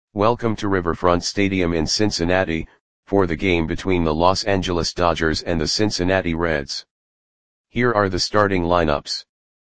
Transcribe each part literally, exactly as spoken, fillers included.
Welcome to Riverfront Stadium in Cincinnati, for the game between the Los Angeles Dodgers and the Cincinnati Reds. Here are the starting lineups.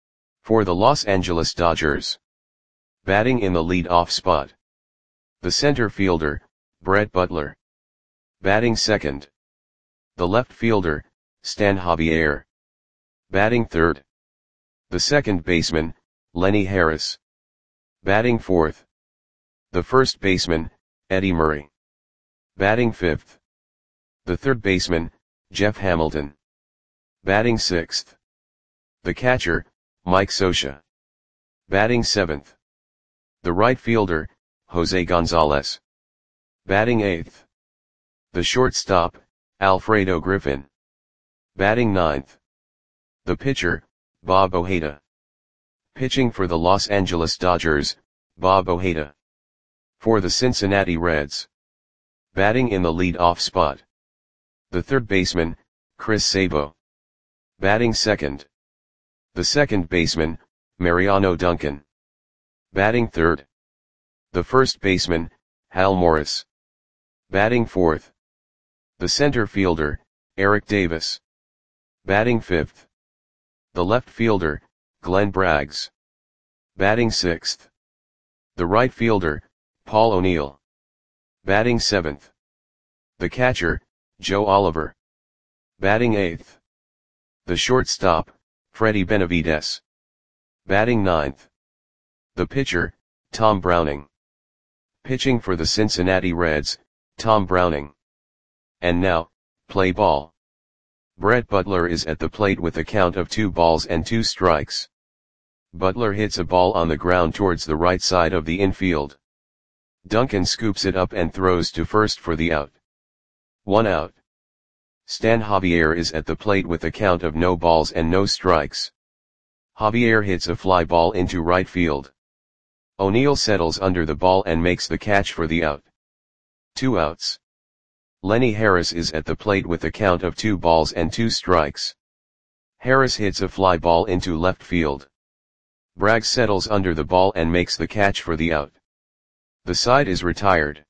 For the Los Angeles Dodgers. Batting in the lead-off spot. The center fielder, Brett Butler. Batting second. The left fielder, Stan Javier. Batting third. The second baseman, Lenny Harris. Batting fourth. The first baseman, Eddie Murray. Batting fifth. The third baseman, Jeff Hamilton. Batting sixth. The catcher, Mike Scioscia. Batting seventh. The right fielder, Jose Gonzalez. Batting eighth. The shortstop, Alfredo Griffin. Batting ninth. The pitcher, Bob Ojeda. Pitching for the Los Angeles Dodgers, Bob Ojeda. For the Cincinnati Reds. Batting in the lead-off spot. The third baseman, Chris Sabo. Batting second. The second baseman, Mariano Duncan. Batting third. The first baseman, Hal Morris. Batting fourth. The center fielder, Eric Davis. Batting fifth. The left fielder, Glenn Braggs. Batting sixth. The right fielder, Paul O'Neill. Batting seventh. The catcher, Joe Oliver. Batting eighth. The shortstop, Freddie Benavides. Batting ninth. The pitcher, Tom Browning. Pitching for the Cincinnati Reds, Tom Browning. And now, play ball. Brett Butler is at the plate with a count of two balls and two strikes. Butler hits a ball on the ground towards the right side of the infield. Duncan scoops it up and throws to first for the out. One out. Stan Javier is at the plate with a count of no balls and no strikes. Javier hits a fly ball into right field. O'Neill settles under the ball and makes the catch for the out. Two outs. Lenny Harris is at the plate with a count of two balls and two strikes. Harris hits a fly ball into left field. Braggs settles under the ball and makes the catch for the out. The side is retired.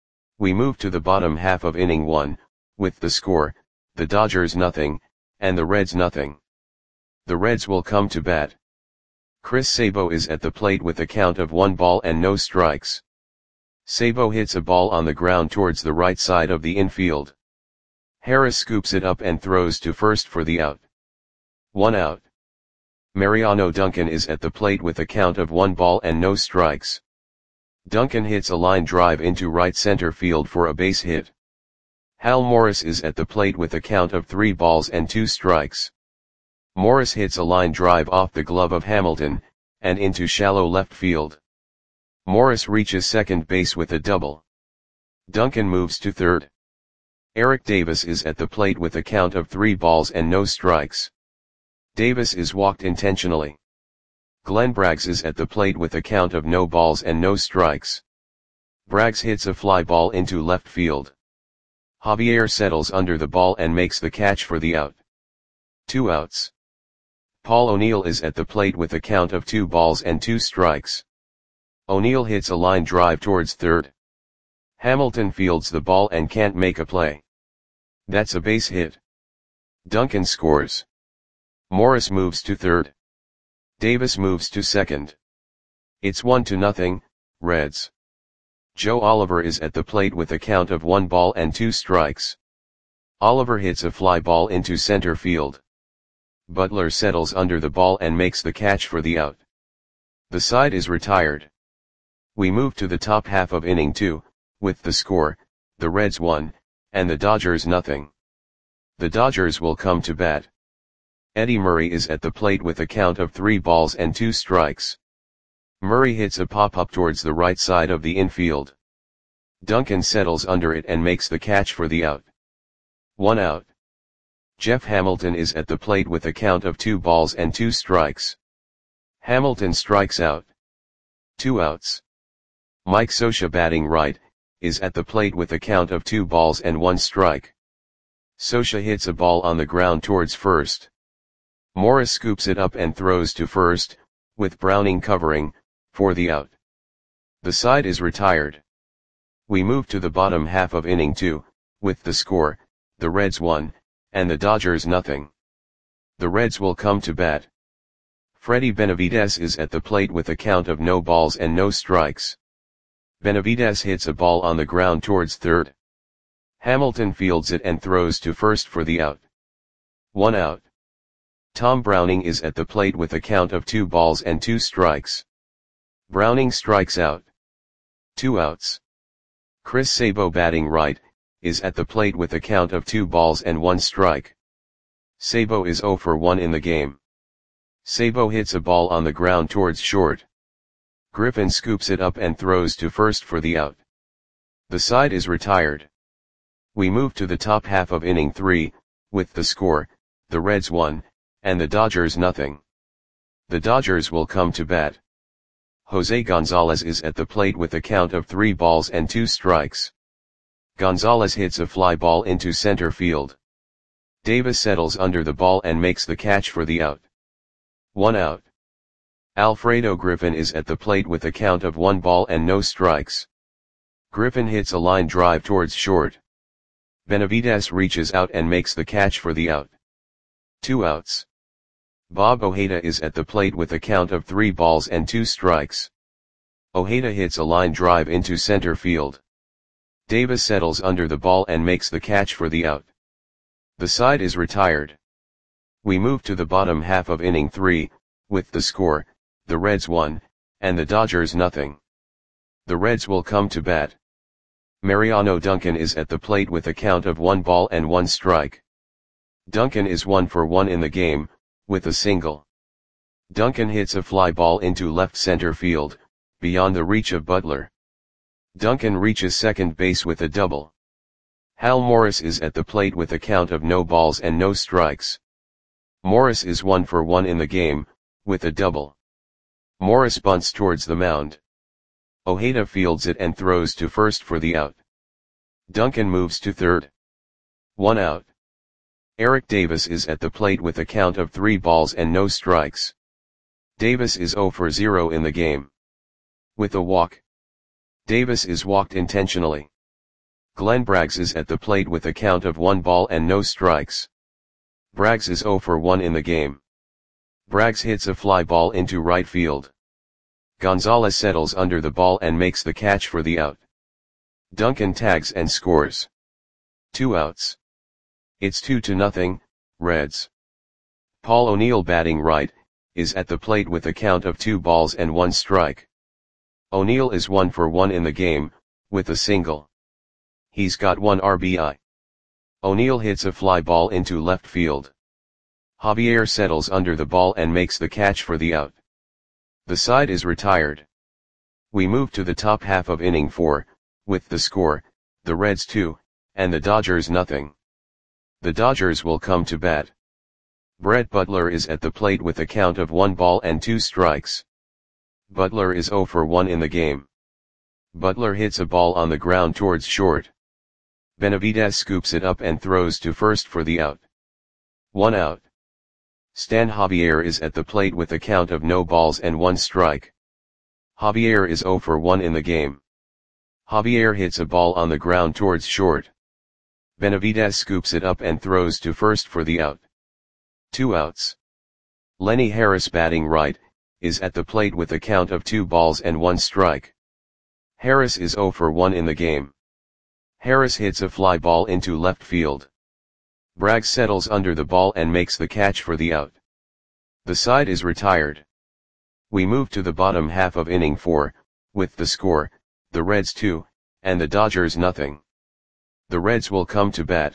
We move to the bottom half of inning one, with the score, the Dodgers nothing, and the Reds nothing. The Reds will come to bat. Chris Sabo is at the plate with a count of one ball and no strikes. Sabo hits a ball on the ground towards the right side of the infield. Harris scoops it up and throws to first for the out. One out. Mariano Duncan is at the plate with a count of one ball and no strikes. Duncan hits a line drive into right center field for a base hit. Hal Morris is at the plate with a count of three balls and two strikes. Morris hits a line drive off the glove of Hamilton, and into shallow left field. Morris reaches second base with a double. Duncan moves to third. Eric Davis is at the plate with a count of three balls and no strikes. Davis is walked intentionally. Glenn Braggs is at the plate with a count of no balls and no strikes. Braggs hits a fly ball into left field. Javier settles under the ball and makes the catch for the out. Two outs. Paul O'Neill is at the plate with a count of two balls and two strikes. O'Neill hits a line drive towards third. Hamilton fields the ball and can't make a play. That's a base hit. Duncan scores. Morris moves to third. Davis moves to second. It's one to nothing, Reds. Joe Oliver is at the plate with a count of one ball and two strikes. Oliver hits a fly ball into center field. Butler settles under the ball and makes the catch for the out. The side is retired. We move to the top half of inning two, with the score, the Reds one, and the Dodgers nothing. The Dodgers will come to bat. Eddie Murray is at the plate with a count of three balls and two strikes. Murray hits a pop-up towards the right side of the infield. Duncan settles under it and makes the catch for the out. One out. Jeff Hamilton is at the plate with a count of two balls and two strikes. Hamilton strikes out. Two outs. Mike Scioscia, batting right, is at the plate with a count of two balls and one strike. Scioscia hits a ball on the ground towards first. Morris scoops it up and throws to first, with Browning covering, for the out. The side is retired. We move to the bottom half of inning two, with the score, the Reds one, and the Dodgers nothing. The Reds will come to bat. Freddy Benavides is at the plate with a count of no balls and no strikes. Benavides hits a ball on the ground towards third. Hamilton fields it and throws to first for the out. One out. Tom Browning is at the plate with a count of two balls and two strikes. Browning strikes out. Two outs. Chris Sabo, batting right, is at the plate with a count of two balls and one strike. Sabo is zero for one in the game. Sabo hits a ball on the ground towards short. Griffin scoops it up and throws to first for the out. The side is retired. We move to the top half of inning three, with the score, the Reds one, and the Dodgers nothing. The Dodgers will come to bat. Jose Gonzalez is at the plate with a count of three balls and two strikes. Gonzalez hits a fly ball into center field. Davis settles under the ball and makes the catch for the out. One out. Alfredo Griffin is at the plate with a count of one ball and no strikes. Griffin hits a line drive towards short. Benavides reaches out and makes the catch for the out. Two outs. Bob Ojeda is at the plate with a count of three balls and two strikes. Ojeda hits a line drive into center field. Davis settles under the ball and makes the catch for the out. The side is retired. We move to the bottom half of inning three, with the score, the Reds one, and the Dodgers nothing. The Reds will come to bat. Mariano Duncan is at the plate with a count of one ball and one strike. Duncan is one for one in the game, with a single. Duncan hits a fly ball into left center field, beyond the reach of Butler. Duncan reaches second base with a double. Hal Morris is at the plate with a count of no balls and no strikes. Morris is one for one in the game, with a double. Morris bunts towards the mound. Ojeda fields it and throws to first for the out. Duncan moves to third. One out. Eric Davis is at the plate with a count of three balls and no strikes. Davis is zero for zero in the game. With a walk. Davis is walked intentionally. Glenn Braggs is at the plate with a count of one ball and no strikes. Braggs is zero for one in the game. Braggs hits a fly ball into right field. Gonzalez settles under the ball and makes the catch for the out. Duncan tags and scores. Two outs. It's two to nothing, Reds. Paul O'Neill, batting right, is at the plate with a count of two balls and one strike. O'Neill is one for one in the game, with a single. He's got one R B I. O'Neill hits a fly ball into left field. Javier settles under the ball and makes the catch for the out. The side is retired. We move to the top half of inning four, with the score, the Reds two, and the Dodgers nothing. The Dodgers will come to bat. Brett Butler is at the plate with a count of one ball and two strikes. Butler is zero for one in the game. Butler hits a ball on the ground towards short. Benavides scoops it up and throws to first for the out. One out. Stan Javier is at the plate with a count of no balls and one strike. Javier is zero for one in the game. Javier hits a ball on the ground towards short. Benavides scoops it up and throws to first for the out. Two outs. Lenny Harris, batting right, is at the plate with a count of two balls and one strike. Harris is zero for one in the game. Harris hits a fly ball into left field. Braggs settles under the ball and makes the catch for the out. The side is retired. We move to the bottom half of inning four, with the score, the Reds two, and the Dodgers nothing. The Reds will come to bat.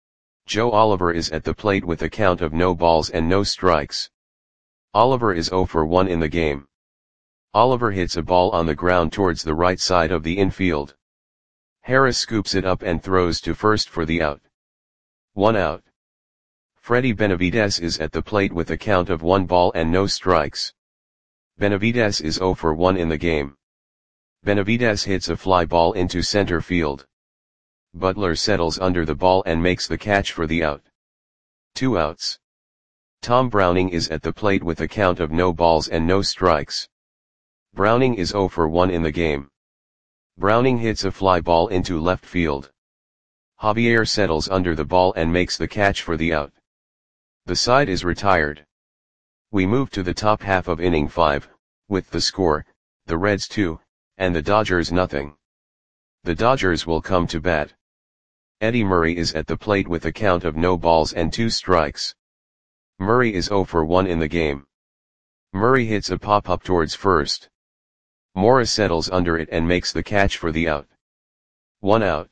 Joe Oliver is at the plate with a count of no balls and no strikes. Oliver is zero for one in the game. Oliver hits a ball on the ground towards the right side of the infield. Harris scoops it up and throws to first for the out. One out. Freddy Benavides is at the plate with a count of one ball and no strikes. Benavides is zero for one in the game. Benavides hits a fly ball into center field. Butler settles under the ball and makes the catch for the out. Two outs. Tom Browning is at the plate with a count of no balls and no strikes. Browning is zero for one in the game. Browning hits a fly ball into left field. Javier settles under the ball and makes the catch for the out. The side is retired. We move to the top half of inning five, with the score, the Reds two, and the Dodgers nothing. The Dodgers will come to bat. Eddie Murray is at the plate with a count of no balls and two strikes. Murray is oh for one in the game. Murray hits a pop-up towards first. Morris settles under it and makes the catch for the out. One out.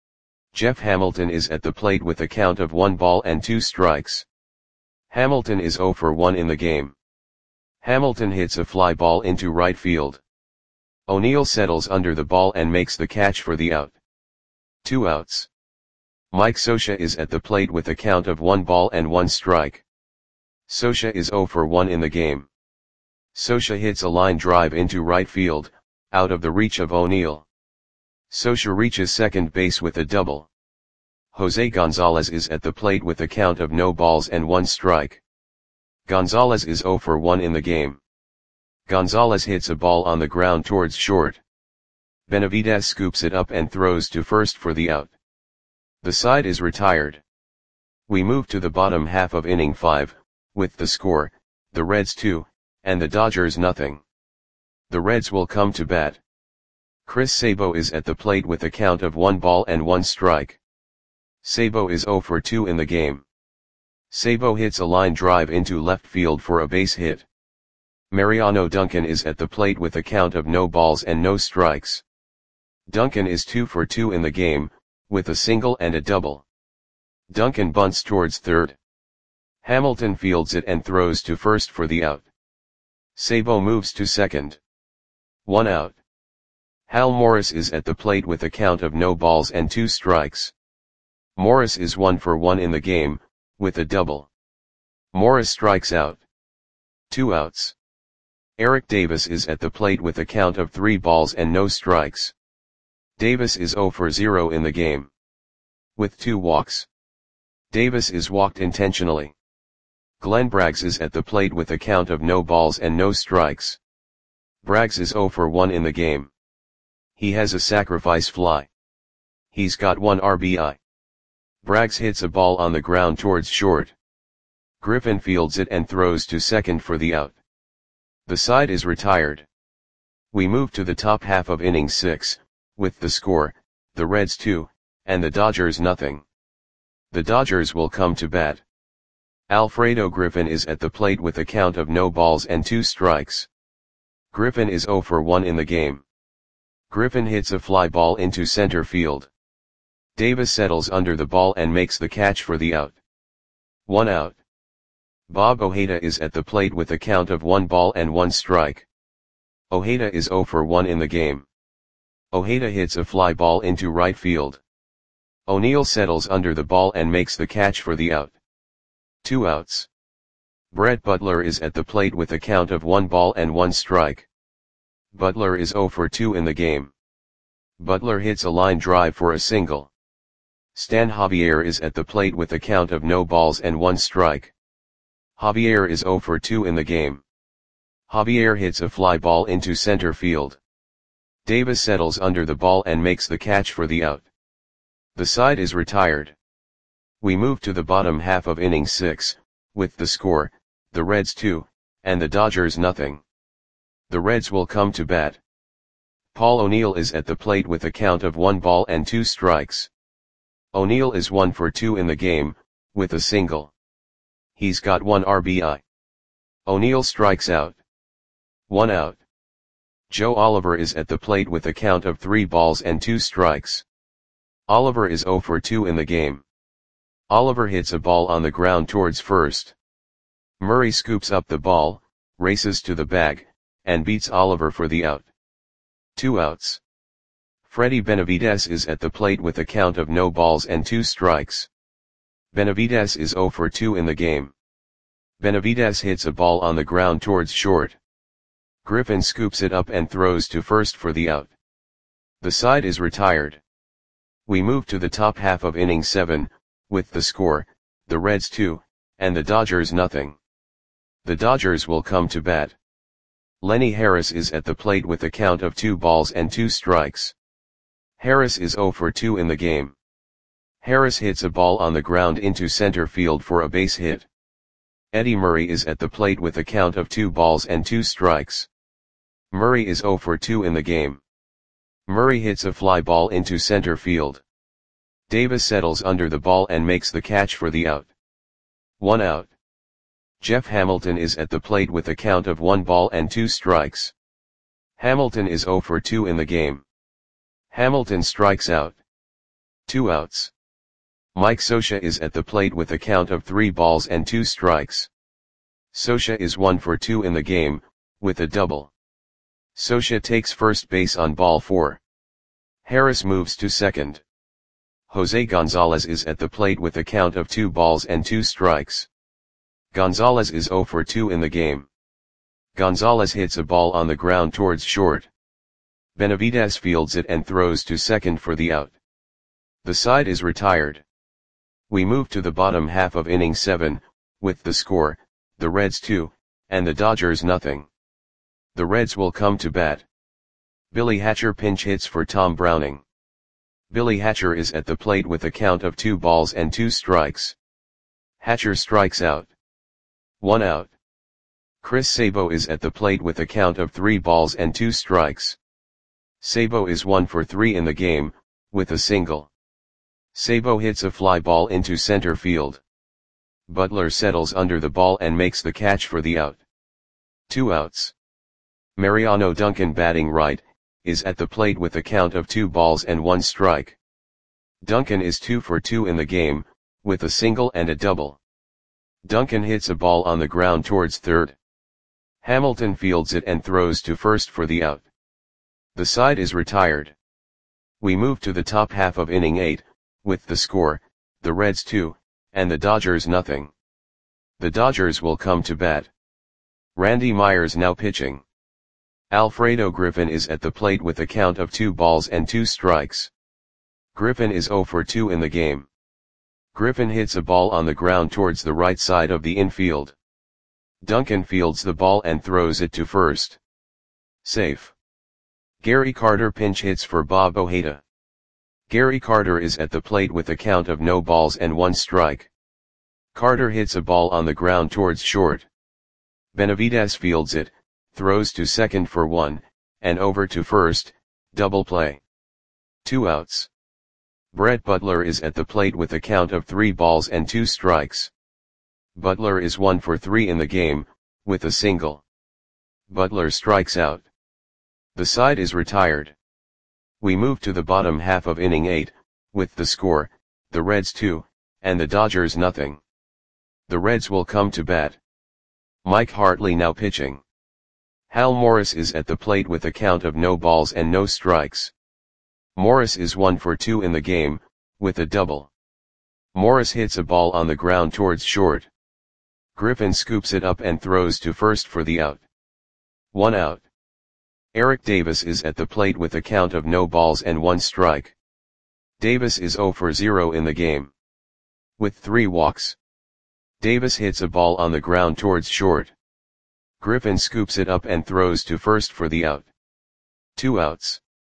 Jeff Hamilton is at the plate with a count of one ball and two strikes. Hamilton is oh for one in the game. Hamilton hits a fly ball into right field. O'Neill settles under the ball and makes the catch for the out. Two outs. Mike Scioscia is at the plate with a count of one ball and one strike. Scioscia is oh for one in the game. Scioscia hits a line drive into right field, out of the reach of O'Neill. Scioscia reaches second base with a double. Jose Gonzalez is at the plate with a count of no balls and one strike. Gonzalez is oh for one in the game. Gonzalez hits a ball on the ground towards short. Benavidez scoops it up and throws to first for the out. The side is retired. We move to the bottom half of inning five, with the score, the Reds two, and the Dodgers nothing. The Reds will come to bat. Chris Sabo is at the plate with a count of one ball and one strike. Sabo is oh for two in the game. Sabo hits a line drive into left field for a base hit. Mariano Duncan is at the plate with a count of no balls and no strikes. Duncan is two for two in the game, with a single and a double. Duncan bunts towards third. Hamilton fields it and throws to first for the out. Sabo moves to second. One out. Hal Morris is at the plate with a count of no balls and two strikes. Morris is one for one in the game, with a double. Morris strikes out. Two outs. Eric Davis is at the plate with a count of three balls and no strikes. Davis is oh for zero in the game. With two walks. Davis is walked intentionally. Glenn Braggs is at the plate with a count of no balls and no strikes. Braggs is oh for one in the game. He has a sacrifice fly. He's got one R B I. Braggs hits a ball on the ground towards short. Griffin fields it and throws to second for the out. The side is retired. We move to the top half of inning six, with the score, the Reds two, and the Dodgers nothing. The Dodgers will come to bat. Alfredo Griffin is at the plate with a count of no balls and two strikes. Griffin is oh for one in the game. Griffin hits a fly ball into center field. Davis settles under the ball and makes the catch for the out. One out. Bob Ojeda is at the plate with a count of one ball and one strike. Ojeda is oh for one in the game. Ojeda hits a fly ball into right field. O'Neill settles under the ball and makes the catch for the out. Two outs. Brett Butler is at the plate with a count of one ball and one strike. Butler is oh for two in the game. Butler hits a line drive for a single. Stan Javier is at the plate with a count of no balls and one strike. Javier is oh for two in the game. Javier hits a fly ball into center field. Davis settles under the ball and makes the catch for the out. The side is retired. We move to the bottom half of inning six, with the score, the Reds two, and the Dodgers nothing. The Reds will come to bat. Paul O'Neill is at the plate with a count of one ball and two strikes. O'Neill is one for two in the game, with a single. He's got one R B I. O'Neill strikes out. One out. Joe Oliver is at the plate with a count of three balls and two strikes. Oliver is oh for two in the game. Oliver hits a ball on the ground towards first. Murray scoops up the ball, races to the bag, and beats Oliver for the out. Two outs. Freddie Benavidez is at the plate with a count of no balls and two strikes. Benavidez is oh for two in the game. Benavidez hits a ball on the ground towards short. Griffin scoops it up and throws to first for the out. The side is retired. We move to the top half of inning seven, with the score, the Reds two, and the Dodgers nothing. The Dodgers will come to bat. Lenny Harris is at the plate with a count of two balls and two strikes. Harris is zero for two in the game. Harris hits a ball on the ground into center field for a base hit. Eddie Murray is at the plate with a count of two balls and two strikes. Murray is zero for two in the game. Murray hits a fly ball into center field. Davis settles under the ball and makes the catch for the out. One out. Jeff Hamilton is at the plate with a count of one ball and two strikes. Hamilton is zero for two in the game. Hamilton strikes out. Two outs. Mike Scioscia is at the plate with a count of three balls and two strikes. Scioscia is one for two in the game, with a double. Scioscia takes first base on ball four. Harris moves to second. Jose Gonzalez is at the plate with a count of two balls and two strikes. Gonzalez is zero for two in the game. Gonzalez hits a ball on the ground towards short. Benavidez fields it and throws to second for the out. The side is retired. We move to the bottom half of inning seven, with the score, the Reds two, and the Dodgers nothing. The Reds will come to bat. Billy Hatcher pinch hits for Tom Browning. Billy Hatcher is at the plate with a count of two balls and two strikes. Hatcher strikes out. One out. Chris Sabo is at the plate with a count of three balls and two strikes. Sabo is one for three in the game, with a single. Sabo hits a fly ball into center field. Butler settles under the ball and makes the catch for the out. Two outs. Mariano Duncan, batting right, is at the plate with a count of two balls and one strike. Duncan is two for two in the game, with a single and a double. Duncan hits a ball on the ground towards third. Hamilton fields it and throws to first for the out. The side is retired. We move to the top half of inning eight, with the score, the Reds two, and the Dodgers nothing. The Dodgers will come to bat. Randy Myers now pitching. Alfredo Griffin is at the plate with a count of two balls and two strikes. Griffin is zero for two in the game. Griffin hits a ball on the ground towards the right side of the infield. Duncan fields the ball and throws it to first. Safe. Gary Carter pinch hits for Bob Ojeda. Gary Carter is at the plate with a count of no balls and one strike. Carter hits a ball on the ground towards short. Benavidez fields it, throws to second for one, and over to first, double play. Two outs. Brett Butler is at the plate with a count of three balls and two strikes. Butler is one for three in the game, with a single. Butler strikes out. The side is retired. We move to the bottom half of inning eight, with the score, the Reds two, and the Dodgers nothing. The Reds will come to bat. Mike Hartley now pitching. Hal Morris is at the plate with a count of no balls and no strikes. Morris is one for two in the game, with a double. Morris hits a ball on the ground towards short. Griffin scoops it up and throws to first for the out. One out. Eric Davis is at the plate with a count of no balls and one strike. Davis is zero for zero in the game. With three walks. Davis hits a ball on the ground towards short. Griffin scoops it up and throws to first for the out. Two outs.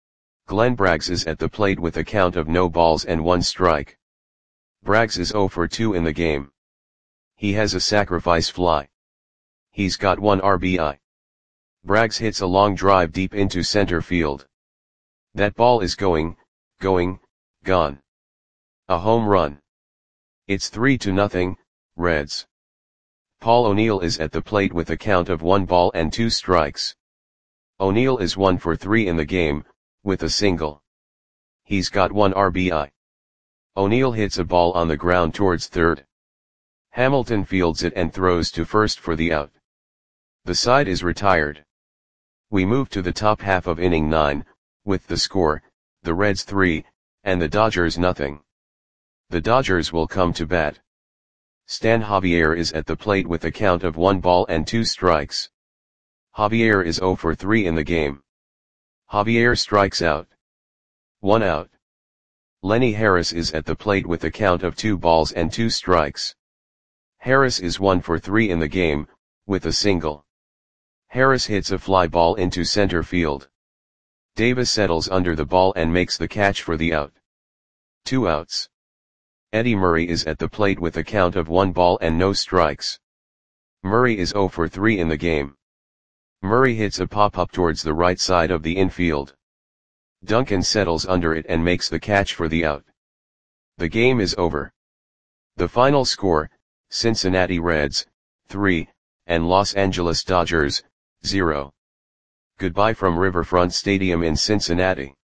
Glenn Braggs is at the plate with a count of no balls and one strike. Braggs is zero for two in the game. He has a sacrifice fly. He's got one R B I. Braggs hits a long drive deep into center field. That ball is going, going, gone. A home run. It's three to nothing, Reds. Paul O'Neill is at the plate with a count of one ball and two strikes. O'Neill is one for three in the game, with a single. He's got one R B I. O'Neill hits a ball on the ground towards third. Hamilton fields it and throws to first for the out. The side is retired. We move to the top half of inning nine, with the score, the Reds three, and the Dodgers nothing. The Dodgers will come to bat. Stan Javier is at the plate with a count of one ball and two strikes. Javier is zero for three in the game. Javier strikes out. One out. Lenny Harris is at the plate with a count of two balls and two strikes. Harris is one for three in the game, with a single. Harris hits a fly ball into center field. Davis settles under the ball and makes the catch for the out. Two outs. Eddie Murray is at the plate with a count of one ball and no strikes. Murray is zero for three in the game. Murray hits a pop-up towards the right side of the infield. Duncan settles under it and makes the catch for the out. The game is over. The final score, Cincinnati Reds, three, and Los Angeles Dodgers, zero. Goodbye from Riverfront Stadium in Cincinnati.